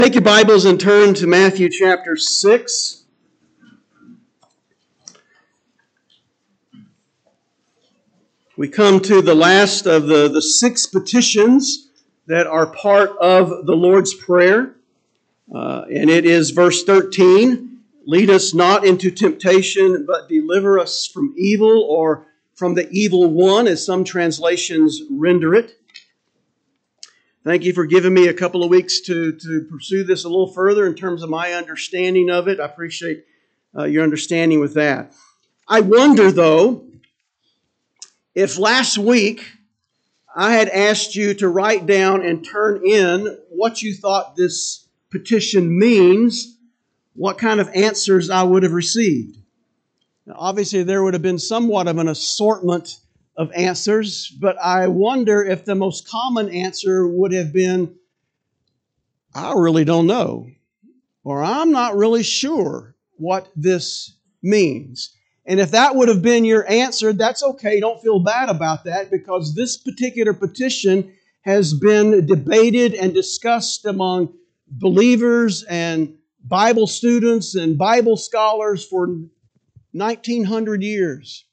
Take your Bibles and turn to Matthew chapter 6. We come to the last of the six petitions that are part of the Lord's Prayer. And it is verse 13, lead us not into temptation, but deliver us from evil, or from the evil one, as some translations render it. Thank you for giving me a couple of weeks to pursue this a little further in terms of my understanding of it. I appreciate your understanding with that. I wonder, though, if last week I had asked you to write down and turn in what you thought this petition means, what kind of answers I would have received. Now, obviously, there would have been somewhat of an assortment of answers, but I wonder if the most common answer would have been, I really don't know, or I'm not really sure what this means. And if that would have been your answer, that's okay. Don't feel bad about that, because this particular petition has been debated and discussed among believers and Bible students and Bible scholars for 1900 years.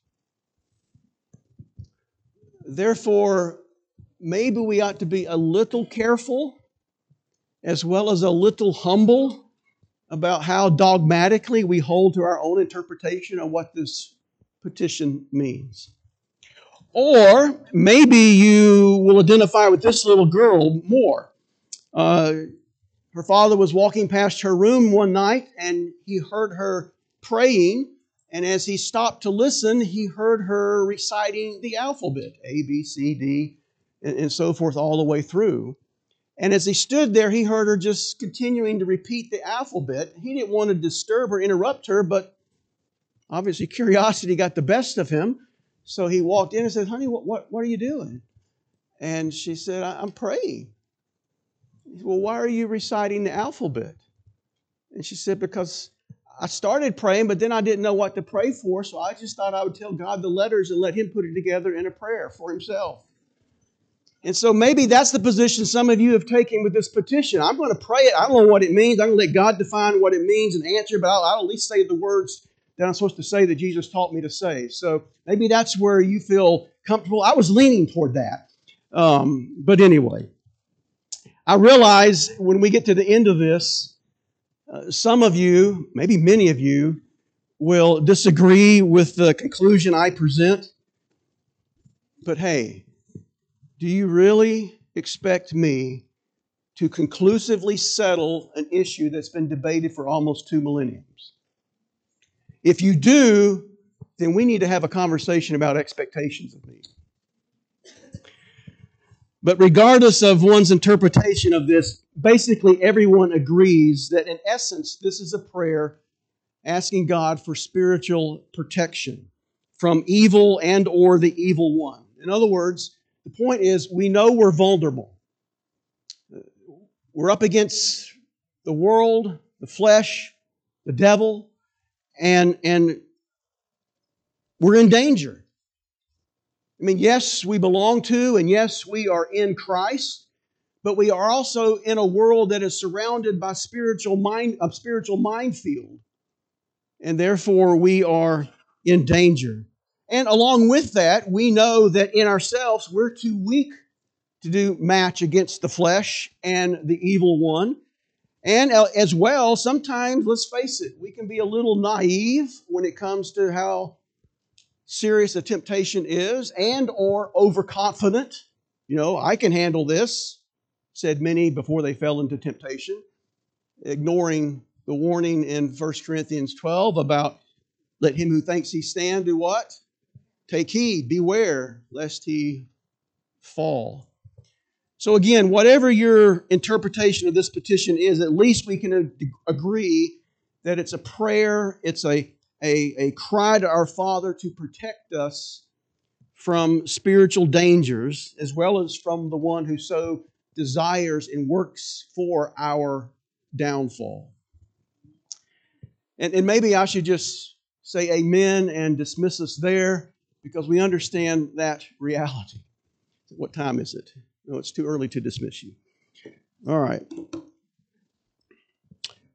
Therefore, maybe we ought to be a little careful as well as a little humble about how dogmatically we hold to our own interpretation of what this petition means. Or maybe you will identify with this little girl more. Her father was walking past her room one night and he heard her praying. And as he stopped to listen, he heard her reciting the alphabet, A, B, C, D, and so forth all the way through. And as he stood there, he heard her just continuing to repeat the alphabet. He didn't want to disturb or interrupt her, but obviously curiosity got the best of him. So he walked in and said, "Honey, what are you doing?" And she said, "I'm praying." He said, "Well, why are you reciting the alphabet?" And she said, "Because I started praying, but then I didn't know what to pray for, so I just thought I would tell God the letters and let Him put it together in a prayer for Himself." And so maybe that's the position some of you have taken with this petition. I'm going to pray it. I don't know what it means. I'm going to let God define what it means and answer, but I'll at least say the words that I'm supposed to say that Jesus taught me to say. So maybe that's where you feel comfortable. I was leaning toward that. But anyway, I realize when we get to the end of this, some of you, maybe many of you, will disagree with the conclusion I present. But hey, do you really expect me to conclusively settle an issue that's been debated for almost 2 millenniums? If you do, then we need to have a conversation about expectations of me. But regardless of one's interpretation of this, basically everyone agrees that in essence, this is a prayer asking God for spiritual protection from evil and or the evil one. In other words, the point is we know we're vulnerable. We're up against the world, the flesh, the devil, and we're in danger. I mean, yes, we belong to, and yes, we are in Christ, but we are also in a world that is surrounded by spiritual minefield, and therefore we are in danger. And along with that, we know that in ourselves we're too weak to do match against the flesh and the evil one. And as well, sometimes, let's face it, we can be a little naive when it comes to how serious a temptation is, and or overconfident. You know, I can handle this, said many before they fell into temptation, ignoring the warning in 1 Corinthians 12 about let him who thinks he stand do what? Take heed, beware, lest he fall. So again, whatever your interpretation of this petition is, at least we can agree that it's a prayer, it's a cry to our Father to protect us from spiritual dangers, as well as from the one who so desires and works for our downfall. And maybe I should just say amen and dismiss us there, because we understand that reality. What time is it? No, it's too early to dismiss you. All right.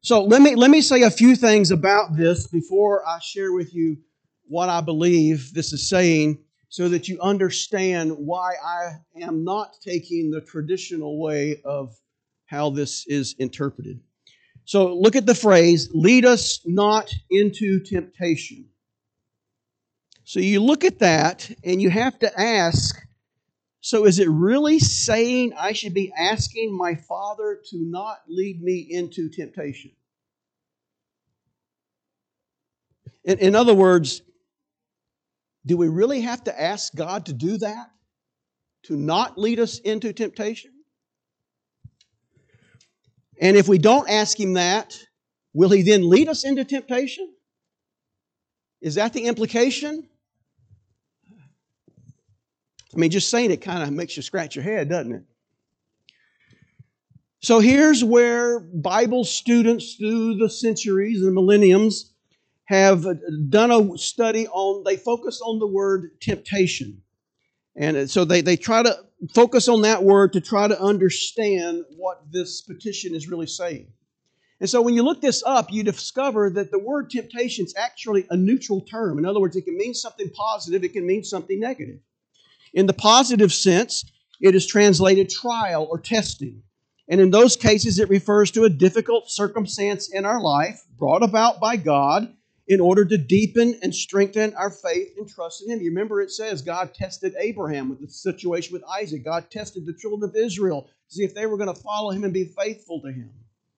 So let me say a few things about this before I share with you what I believe this is saying, so that you understand why I am not taking the traditional way of how this is interpreted. So look at the phrase, lead us not into temptation. So you look at that and you have to ask, so is it really saying I should be asking my Father to not lead me into temptation? In other words, do we really have to ask God to do that? To not lead us into temptation? And if we don't ask Him that, will He then lead us into temptation? Is that the implication? I mean, just saying it kind of makes you scratch your head, doesn't it? So here's where Bible students through the centuries and the millenniums have done a study on, they focus on the word temptation. And so they try to focus on that word to try to understand what this petition is really saying. And so when you look this up, you discover that the word temptation is actually a neutral term. In other words, it can mean something positive, it can mean something negative. In the positive sense, it is translated trial or testing. And in those cases, it refers to a difficult circumstance in our life brought about by God in order to deepen and strengthen our faith and trust in Him. You remember it says God tested Abraham with the situation with Isaac. God tested the children of Israel to see if they were going to follow Him and be faithful to Him.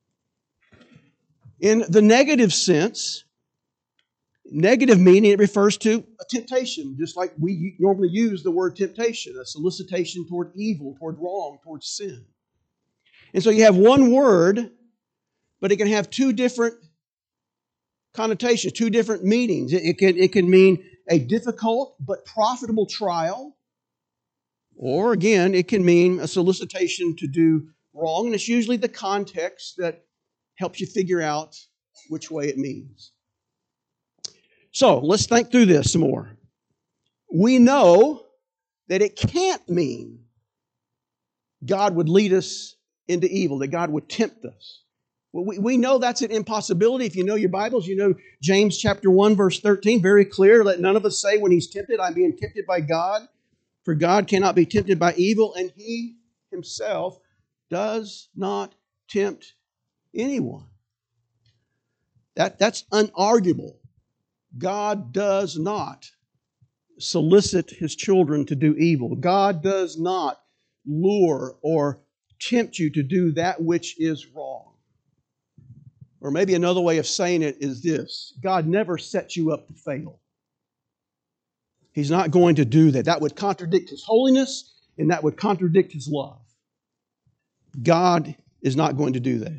In the negative sense, negative meaning, it refers to a temptation, just like we normally use the word temptation, a solicitation toward evil, toward wrong, toward sin. And so you have one word, but it can have two different connotations, two different meanings. It can mean a difficult but profitable trial, or again, it can mean a solicitation to do wrong, and it's usually the context that helps you figure out which way it means. So let's think through this some more. We know that it can't mean God would lead us into evil, that God would tempt us. Well, we know that's an impossibility. If you know your Bibles, you know James chapter 1, verse 13, very clear. Let none of us say when he's tempted, I'm being tempted by God. For God cannot be tempted by evil, and He Himself does not tempt anyone. That's unarguable. God does not solicit His children to do evil. God does not lure or tempt you to do that which is wrong. Or maybe another way of saying it is this: God never sets you up to fail. He's not going to do that. That would contradict His holiness, and that would contradict His love. God is not going to do that.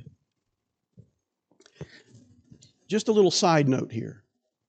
Just a little side note here.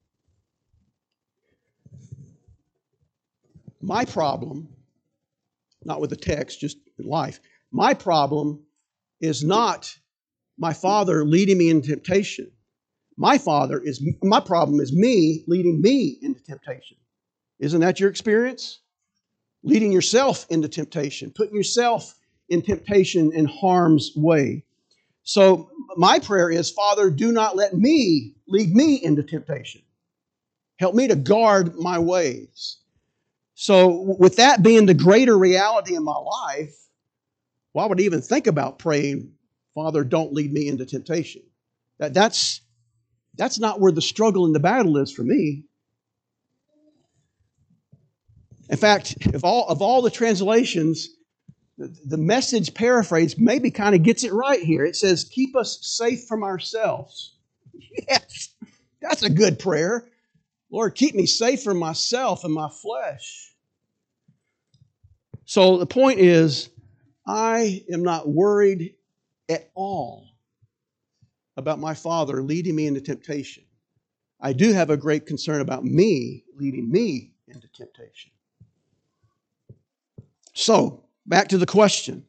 My problem, not with the text, just in life, my problem is not my father leading me into temptation. My problem is me leading me into temptation. Isn't that your experience? Leading yourself into temptation, putting yourself in temptation in harm's way. So my prayer is, Father, do not let me lead me into temptation. Help me to guard my ways. So with that being the greater reality in my life, why would I even think about praying, Father, don't lead me into temptation? That's not where the struggle and the battle is for me. In fact, of all the translations, the Message paraphrase maybe kind of gets it right here. It says, keep us safe from ourselves. Yes, that's a good prayer. Lord, keep me safe from myself and my flesh. So the point is, I am not worried at all about my Father leading me into temptation. I do have a great concern about me leading me into temptation. So, back to the question.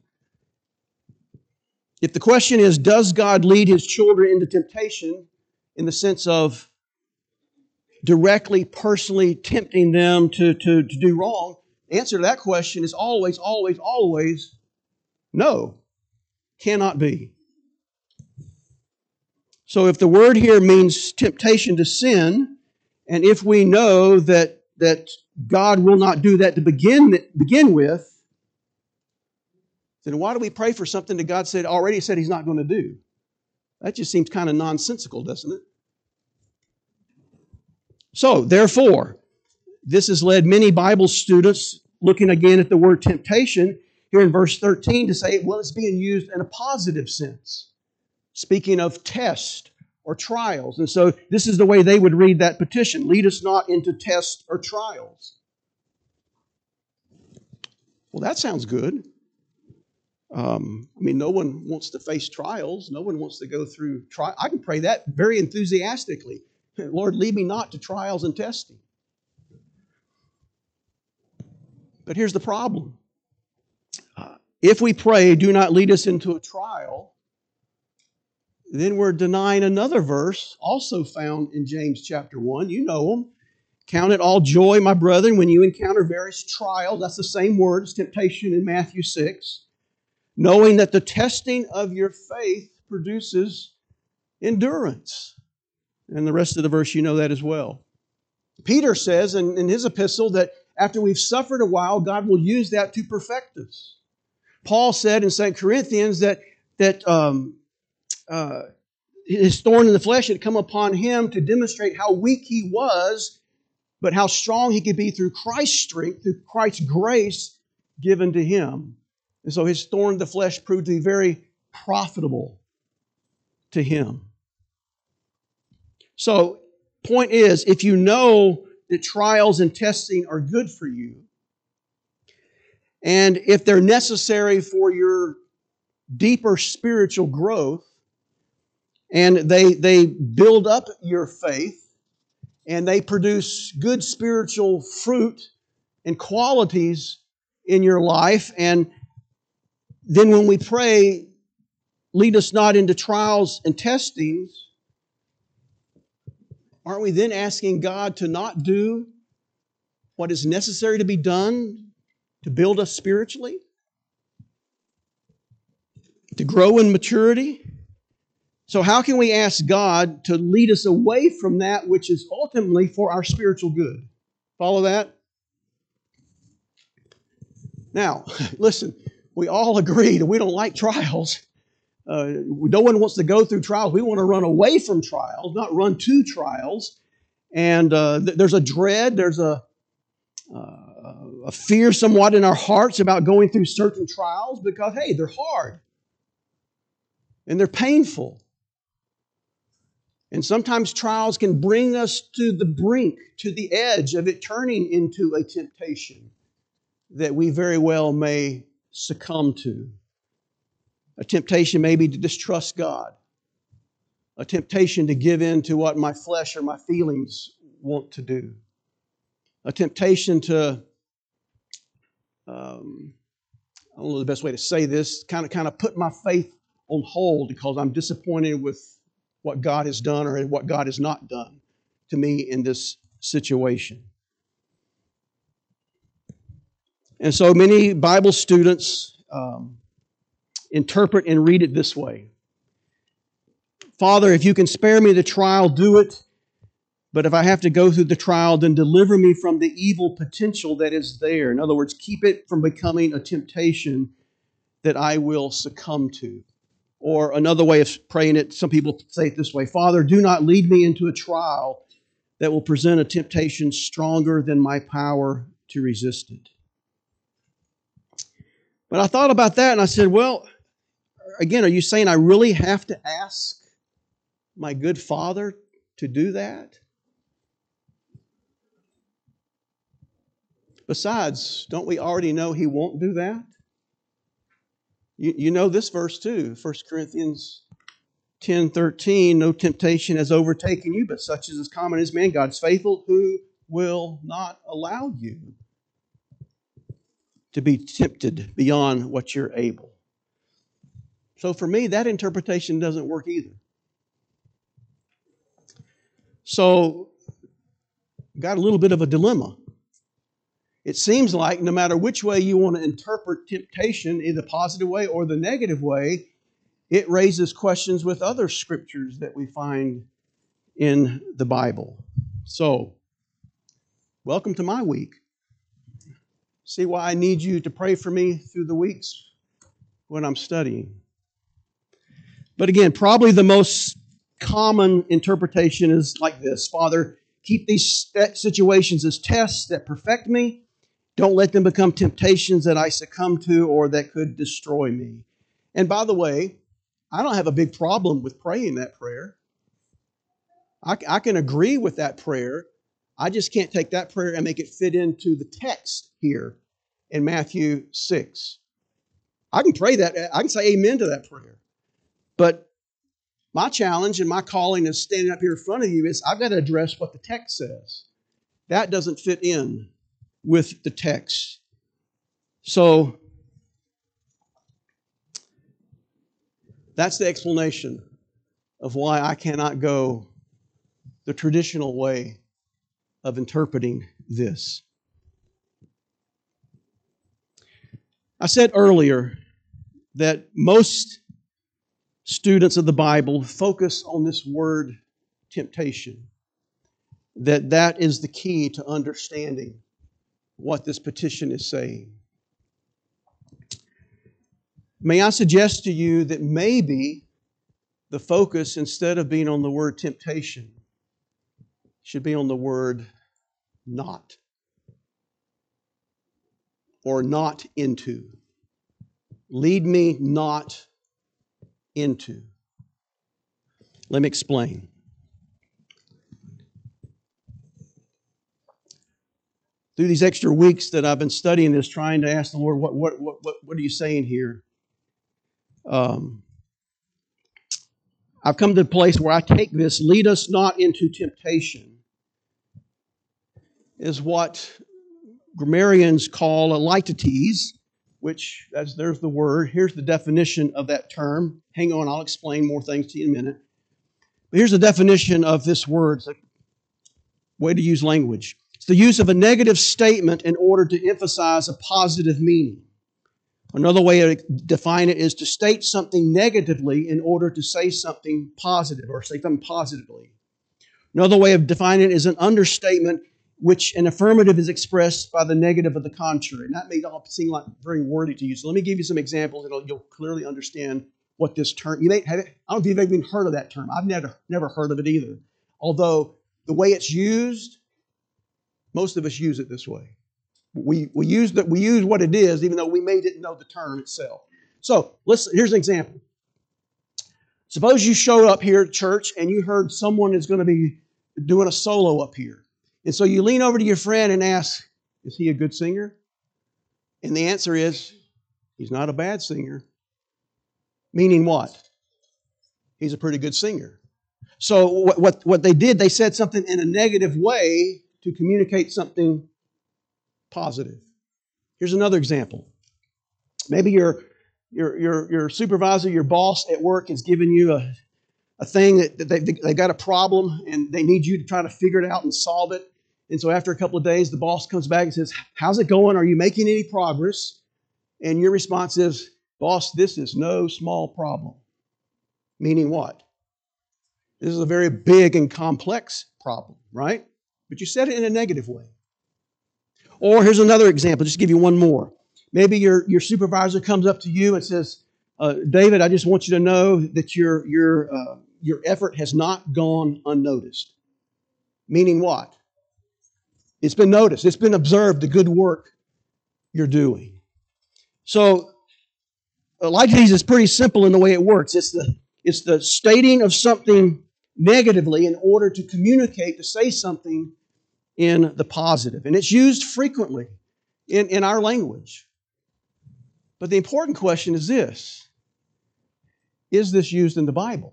If the question is, does God lead His children into temptation in the sense of directly, personally tempting them to do wrong, the answer to that question is always, always, always no. Cannot be. So if the word here means temptation to sin, and if we know that God will not do that to begin with, then why do we pray for something that God already said He's not going to do? That just seems kind of nonsensical, doesn't it? So, therefore, this has led many Bible students, looking again at the word temptation, here in verse 13, to say, well, it's being used in a positive sense, speaking of test or trials. And so this is the way they would read that petition: lead us not into tests or trials. Well, that sounds good. No one wants to face trials. No one wants to go through trials. I can pray that very enthusiastically. Lord, lead me not to trials and testing. But here's the problem. If we pray, do not lead us into a trial, then we're denying another verse also found in James chapter 1. You know them. Count it all joy, my brethren, when you encounter various trials. That's the same word as temptation in Matthew 6. Knowing that the testing of your faith produces endurance. And the rest of the verse, you know that as well. Peter says in his epistle that after we've suffered a while, God will use that to perfect us. Paul said in 2 Corinthians that his thorn in the flesh had come upon him to demonstrate how weak he was, but how strong he could be through Christ's strength, through Christ's grace given to him. And so his thorn in the flesh proved to be very profitable to him. So, point is, if you know that trials and testing are good for you, and if they're necessary for your deeper spiritual growth, and they build up your faith, and they produce good spiritual fruit and qualities in your life, and then when we pray, lead us not into trials and testings, aren't we then asking God to not do what is necessary to be done to build us spiritually? To grow in maturity? So how can we ask God to lead us away from that which is ultimately for our spiritual good? Follow that? Now, listen, we all agree that we don't like trials. No one wants to go through trials. We want to run away from trials, not run to trials. And there's a dread, there's a fear somewhat in our hearts about going through certain trials because, hey, they're hard. And they're painful. And sometimes trials can bring us to the brink, to the edge of it turning into a temptation that we very well may succumb to. A temptation maybe to distrust God. A temptation to give in to what my flesh or my feelings want to do. A temptation to, I don't know the best way to say this, kind of put my faith on hold because I'm disappointed with what God has done or what God has not done to me in this situation. And so many Bible students interpret and read it this way. Father, if you can spare me the trial, do it. But if I have to go through the trial, then deliver me from the evil potential that is there. In other words, keep it from becoming a temptation that I will succumb to. Or another way of praying it, some people say it this way: Father, do not lead me into a trial that will present a temptation stronger than my power to resist it. But I thought about that and I said, well, again, are you saying I really have to ask my good Father to do that? Besides, don't we already know He won't do that? You know this verse too, 1 Corinthians 10:13, no temptation has overtaken you, but such is as common as man. God's faithful, who will not allow you to be tempted beyond what you're able. So for me, that interpretation doesn't work either. So, got a little bit of a dilemma. It seems like no matter which way you want to interpret temptation, in the positive way or the negative way, it raises questions with other scriptures that we find in the Bible. So, welcome to my week. See why I need you to pray for me through the weeks when I'm studying. But again, probably the most common interpretation is like this: Father, keep these situations as tests that perfect me. Don't let them become temptations that I succumb to or that could destroy me. And by the way, I don't have a big problem with praying that prayer. I can agree with that prayer. I just can't take that prayer and make it fit into the text here in Matthew 6. I can pray that. I can say amen to that prayer. But my challenge and my calling is standing up here in front of you is I've got to address what the text says. That doesn't fit in with the text. So that's the explanation of why I cannot go the traditional way of interpreting this. I said earlier that most students of the Bible focus on this word temptation, that is the key to understanding what this petition is saying. May I suggest to you that maybe the focus, instead of being on the word temptation, should be on the word not, or not into. Lead me not into. Let me explain. Through these extra weeks that I've been studying this, trying to ask the Lord, what are you saying here? I've come to a place where I take this, lead us not into temptation, is what grammarians call a litites, which, there's the word. Here's the definition of that term. Hang on, I'll explain more things to you in a minute. But here's the definition of this word. It's a way to use language. It's the use of a negative statement in order to emphasize a positive meaning. Another way to define it is to state something negatively in order to say something positive, or say something positively. Another way of defining it is an understatement which an affirmative is expressed by the negative of the contrary. And that may all seem like very wordy to you. So let me give you some examples and you'll clearly understand what this term, you may have it, I don't know if you've even heard of that term. I've never heard of it either. Although the way it's used, most of us use it this way. We use what it is, even though we may didn't know the term itself. So here's an example. Suppose you showed up here at church and you heard someone is going to be doing a solo up here. And so you lean over to your friend and ask, is he a good singer? And the answer is, he's not a bad singer. Meaning what? He's a pretty good singer. So what they did, they said something in a negative way to communicate something positive. Here's another example. Maybe your supervisor, your boss at work is giving you a thing that they got a problem and they need you to try to figure it out and solve it. And so after a couple of days, the boss comes back and says, how's it going? Are you making any progress? And your response is, boss, this is no small problem. Meaning what? This is a very big and complex problem, right? But you said it in a negative way. Or here's another example, just to give you one more. Maybe your supervisor comes up to you and says, David, I just want you to know that your effort has not gone unnoticed. Meaning what? It's been noticed. It's been observed, the good work you're doing. So, litites is pretty simple in the way it works. It's the stating of something negatively in order to communicate, to say something in the positive. And it's used frequently in our language. But the important question is this: is this used in the Bible?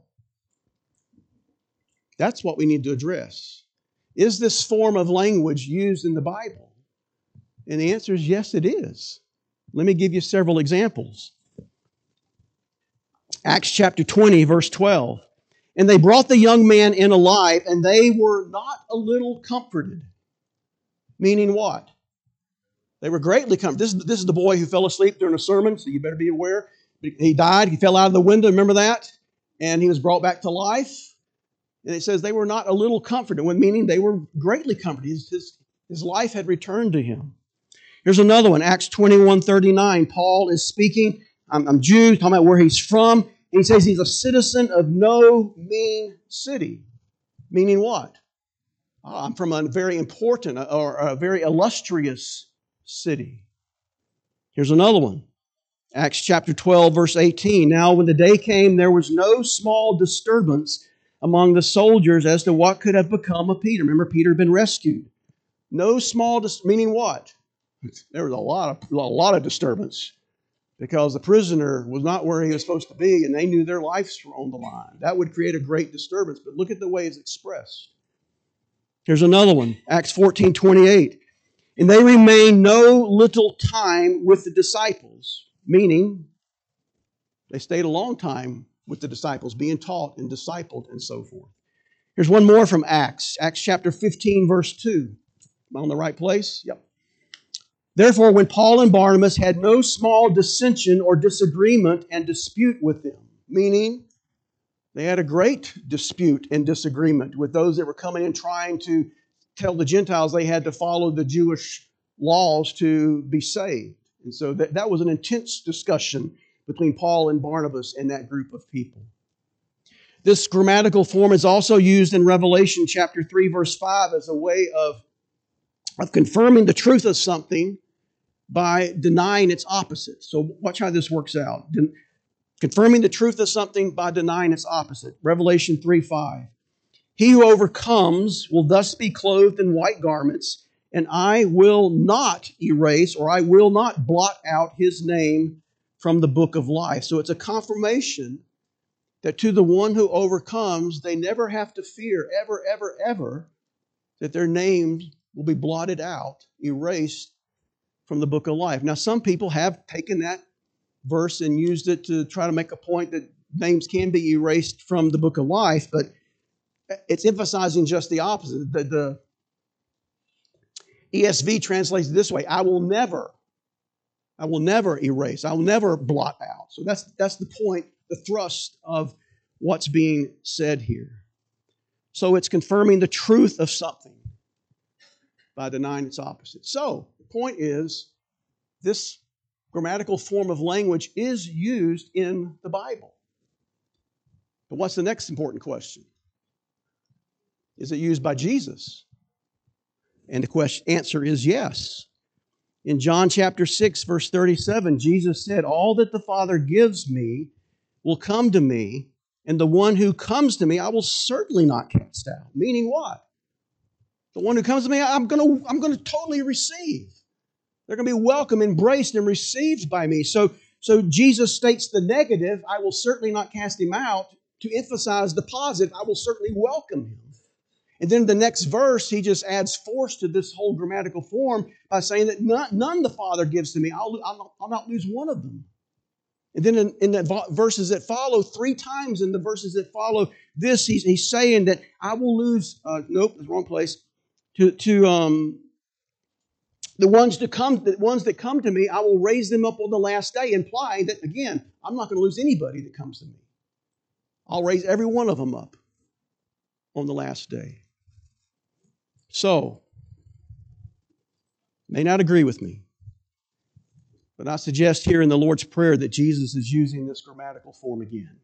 That's what we need to address. Is this form of language used in the Bible? And the answer is yes, it is. Let me give you several examples. Acts chapter 20, verse 12. And they brought the young man in alive, and they were not a little comforted. Meaning what? They were greatly comforted. This is the boy who fell asleep during a sermon, so you better be aware. He died. He fell out of the window. Remember that? And he was brought back to life. And it says they were not a little comforted, meaning they were greatly comforted. His life had returned to him. Here's another one, Acts 21:39. Paul is speaking. I'm Jew, talking about where he's from. And he says he's a citizen of no mean city. Meaning what? I'm from a very important or a very illustrious city. Here's another one. Acts chapter 12, verse 18. Now when the day came, there was no small disturbance among the soldiers as to what could have become of Peter. Remember, Peter had been rescued. No small, meaning what? There was a lot of disturbance because the prisoner was not where he was supposed to be, and they knew their lives were on the line. That would create a great disturbance, but look at the way it's expressed. Here's another one, Acts 14:28. And they remained no little time with the disciples, meaning they stayed a long time with the disciples, being taught and discipled and so forth. Here's one more from Acts chapter 15, verse 2. Am I on the right place? Yep. Therefore, when Paul and Barnabas had no small dissension or disagreement and dispute with them, meaning they had a great dispute and disagreement with those that were coming in trying to tell the Gentiles they had to follow the Jewish laws to be saved. And so that was an intense discussion between Paul and Barnabas and that group of people. This grammatical form is also used in Revelation chapter 3, verse 5 as a way of confirming the truth of something by denying its opposite. So watch how this works out. Confirming the truth of something by denying its opposite. Revelation 3:5. He who overcomes will thus be clothed in white garments, and I will not erase or I will not blot out his name from the book of life. So it's a confirmation that to the one who overcomes, they never have to fear ever, ever, ever that their names will be blotted out, erased from the book of life. Now, some people have taken that verse and used it to try to make a point that names can be erased from the book of life, but it's emphasizing just the opposite. The ESV translates it this way: I will never erase, I will never blot out. So that's the point, the thrust of what's being said here. So it's confirming the truth of something by denying its opposite. So the point is, this grammatical form of language is used in the Bible. But what's the next important question? Is it used by Jesus? And the answer is yes. In John chapter 6, verse 37, Jesus said, all that the Father gives me will come to me, and the one who comes to me I will certainly not cast out. Meaning what? The one who comes to me, I'm going to totally receive. They're going to be welcomed, embraced, and received by me. So Jesus states the negative, I will certainly not cast him out, to emphasize the positive, I will certainly welcome him. And then the next verse, he just adds force to this whole grammatical form by saying that none the Father gives to me. I'll not lose one of them. And then in the verses that follow, 3 times in the verses that follow this, he's saying that I will lose, nope, that's the wrong place, the ones that come to me, I will raise them up on the last day, implying that, again, I'm not going to lose anybody that comes to me. I'll raise every one of them up on the last day. So, may not agree with me, but I suggest here in the Lord's Prayer that Jesus is using this grammatical form again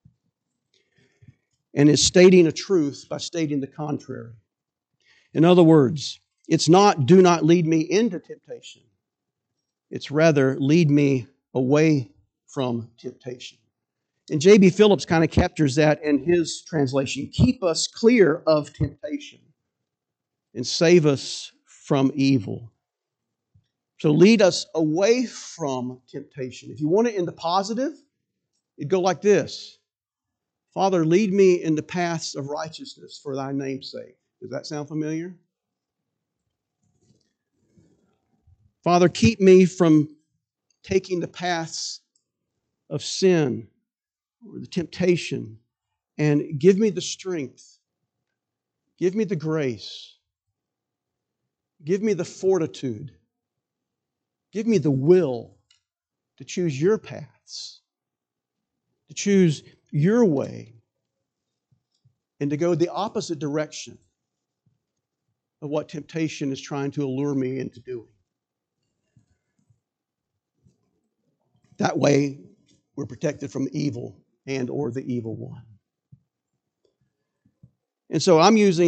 and is stating a truth by stating the contrary. In other words, it's not, do not lead me into temptation. It's rather, lead me away from temptation. And J.B. Phillips kind of captures that in his translation. Keep us clear of temptation and save us from evil. So lead us away from temptation. If you want it in the positive, it'd go like this. Father, lead me in the paths of righteousness for thy name's sake. Does that sound familiar? Father, keep me from taking the paths of sin or the temptation, and give me the strength. Give me the grace. Give me the fortitude. Give me the will to choose your paths to choose your way and to go the opposite direction of what temptation is trying to allure me into doing. That way, we're protected from evil and or the evil one. And so I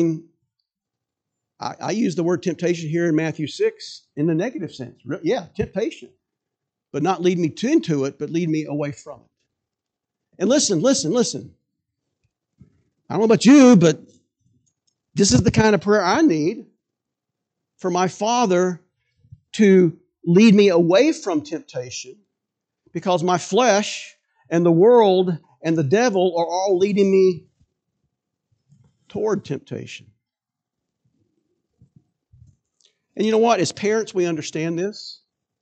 use the word temptation here in Matthew 6 in the negative sense. Yeah, temptation. But not lead me into it, but lead me away from it. And listen. I don't know about you, but this is the kind of prayer I need for my Father to lead me away from temptation, because my flesh and the world and the devil are all leading me toward temptation. And you know what? As parents, we understand this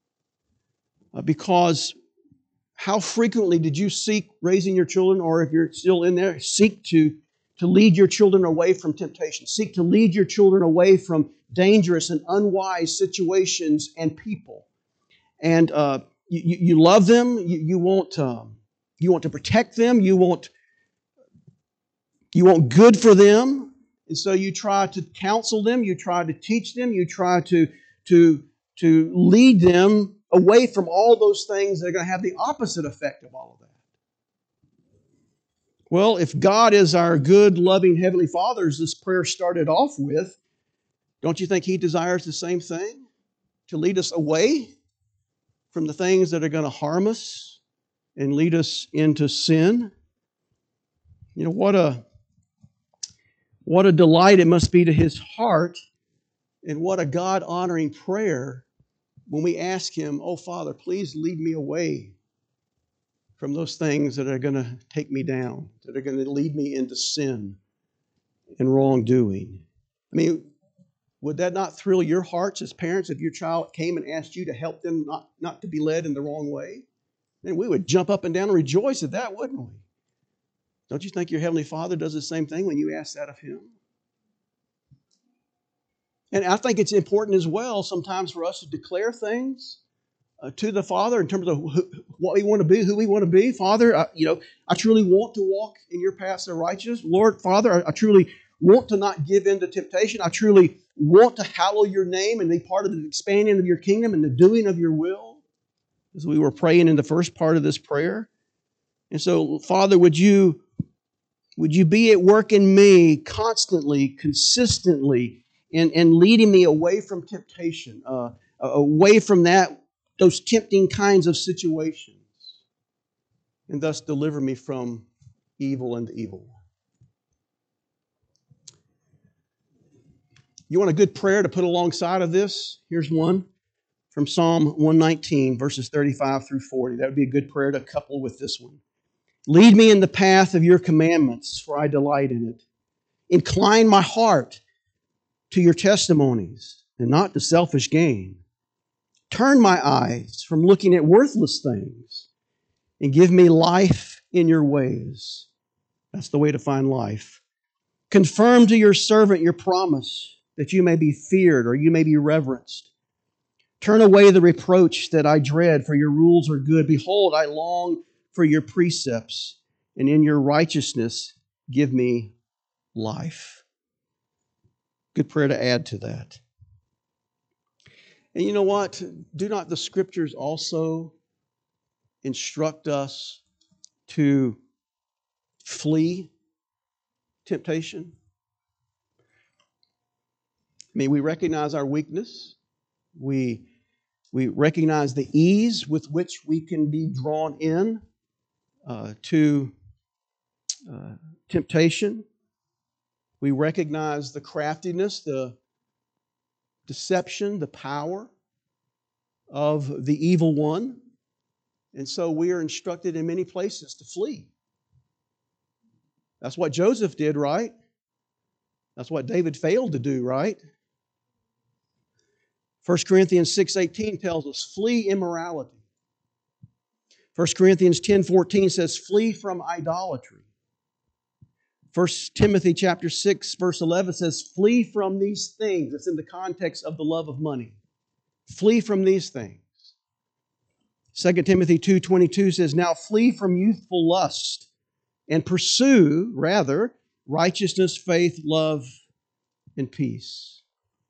because how frequently did you seek raising your children, or if you're still in there, seek to lead your children away from temptation. Seek to lead your children away from dangerous and unwise situations and people. And you love them. You want to protect them. You want good for them. And so you try to counsel them. You try to teach them. You try to lead them away from all those things that are going to have the opposite effect of all of that. Well, if God is our good, loving Heavenly Father, as this prayer started off with, don't you think He desires the same thing? To lead us away from the things that are going to harm us and lead us into sin? You know, what a delight it must be to His heart, and what a God-honoring prayer when we ask Him, "Oh, Father, please lead me away from those things that are going to take me down, that are going to lead me into sin and wrongdoing." I mean, would that not thrill your hearts as parents if your child came and asked you to help them not to be led in the wrong way? And we would jump up and down and rejoice at that, wouldn't we? Don't you think your Heavenly Father does the same thing when you ask that of Him? And I think it's important as well sometimes for us to declare things to the Father in terms of what we want to be, who we want to be. Father, I truly want to walk in your paths of righteousness. Lord, Father, I truly want to not give in to temptation. I truly want to hallow your name and be part of the expanding of your kingdom and the doing of your will, as we were praying in the first part of this prayer. And so, Father, would you be at work in me constantly, consistently, and leading me away from temptation, away from those tempting kinds of situations, and thus deliver me from evil and the evil one. You want a good prayer to put alongside of this? Here's one from Psalm 119, verses 35 through 40. That would be a good prayer to couple with this one. Lead me in the path of your commandments, for I delight in it. Incline my heart to your testimonies, and not to selfish gain. Turn my eyes from looking at worthless things, and give me life in your ways. That's the way to find life. Confirm to your servant your promise, that you may be feared or you may be reverenced. Turn away the reproach that I dread, for your rules are good. Behold, I long for your precepts, and in your righteousness give me life. Good prayer to add to that. And you know what? Do not the Scriptures also instruct us to flee temptation? I mean, we recognize our weakness. We recognize the ease with which we can be drawn in to temptation. We recognize the craftiness, the deception, the power of the evil one. And so we are instructed in many places to flee. That's what Joseph did, right? That's what David failed to do, right? 1 Corinthians 6:18 tells us, flee immorality. 1 Corinthians 10:14 says, flee from idolatry. 1 Timothy chapter 6, verse 11 says, flee from these things. It's in the context of the love of money. Flee from these things. 2 Timothy 2:22 says, "Now flee from youthful lust and pursue, rather, righteousness, faith, love, and peace."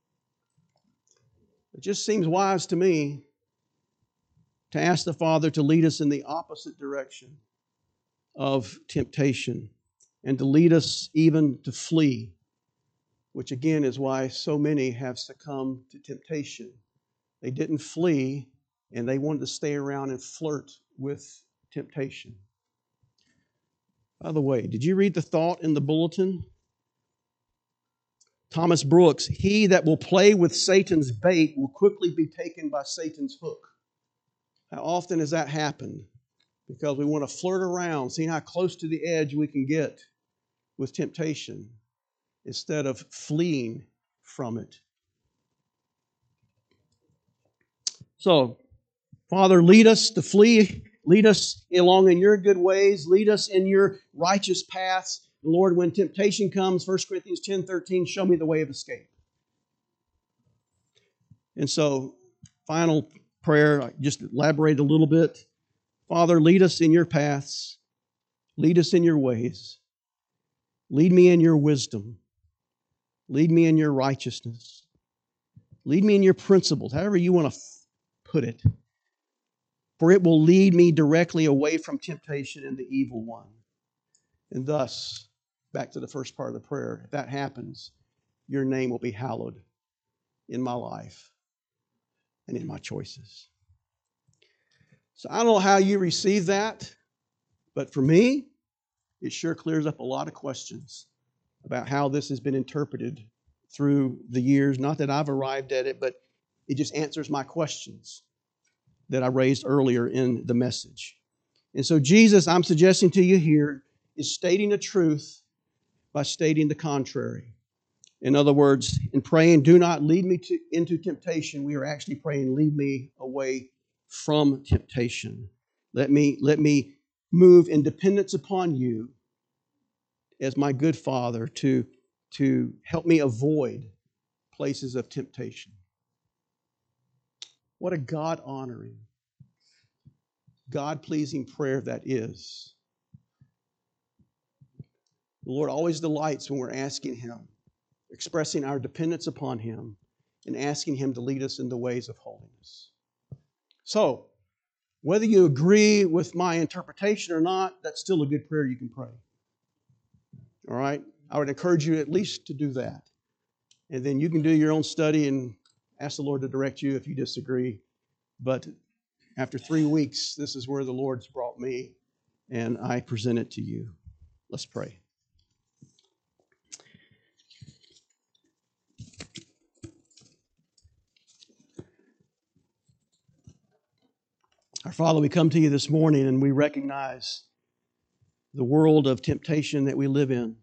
It just seems wise to me to ask the Father to lead us in the opposite direction of temptation and to lead us even to flee, which again is why so many have succumbed to temptation. They didn't flee, and they wanted to stay around and flirt with temptation. By the way, did you read the thought in the bulletin? Thomas Brooks, "He that will play with Satan's bait will quickly be taken by Satan's hook." How often has that happened? Because we want to flirt around, seeing how close to the edge we can get with temptation instead of fleeing from it. So, Father, lead us to flee. Lead us along in your good ways. Lead us in your righteous paths. Lord, when temptation comes, 1 Corinthians 10:13, show me the way of escape. And so, final prayer, I just elaborate a little bit. Father, lead us in your paths. Lead us in your ways. Lead me in your wisdom. Lead me in your righteousness. Lead me in your principles, however you want to put it. For it will lead me directly away from temptation and the evil one. And thus, back to the first part of the prayer, if that happens, your name will be hallowed in my life and in my choices. So I don't know how you receive that, but for me, it sure clears up a lot of questions about how this has been interpreted through the years. Not that I've arrived at it, but it just answers my questions that I raised earlier in the message. And so Jesus, I'm suggesting to you here, is stating a truth by stating the contrary. In other words, in praying, "Do not lead me into temptation," we are actually praying, "Lead me away from temptation. Let me move in dependence upon you as my good Father to help me avoid places of temptation." What a God-honoring, God-pleasing prayer that is. The Lord always delights when we're asking Him, expressing our dependence upon Him, and asking Him to lead us in the ways of holiness. So, whether you agree with my interpretation or not, that's still a good prayer you can pray. All right? I would encourage you at least to do that. And then you can do your own study and ask the Lord to direct you if you disagree. But after 3 weeks, this is where the Lord's brought me, and I present it to you. Let's pray. Our Father, we come to you this morning and we recognize the world of temptation that we live in.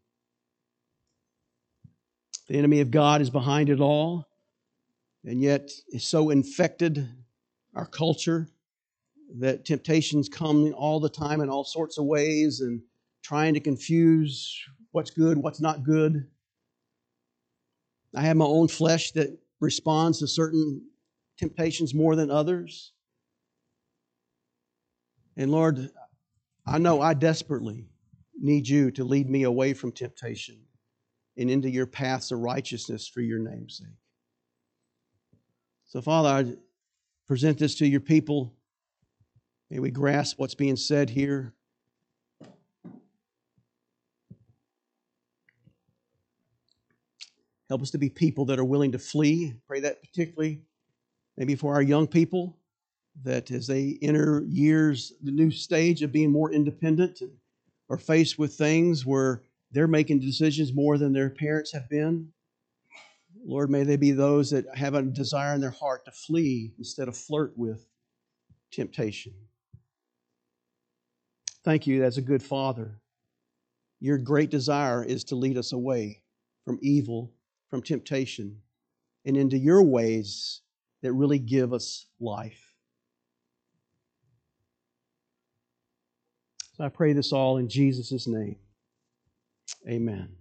The enemy of God is behind it all, and yet it's so infected our culture that temptations come all the time in all sorts of ways and trying to confuse what's good, what's not good. I have my own flesh that responds to certain temptations more than others. And Lord, I know I desperately need you to lead me away from temptation and into your paths of righteousness for your name's sake. So, Father, I present this to your people. May we grasp what's being said here. Help us to be people that are willing to flee. Pray that particularly maybe for our young people, that as they enter years, the new stage of being more independent and are faced with things where they're making decisions more than their parents have been. Lord, may they be those that have a desire in their heart to flee instead of flirt with temptation. Thank you as a good Father. Your great desire is to lead us away from evil, from temptation, and into your ways that really give us life. So I pray this all in Jesus' name. Amen.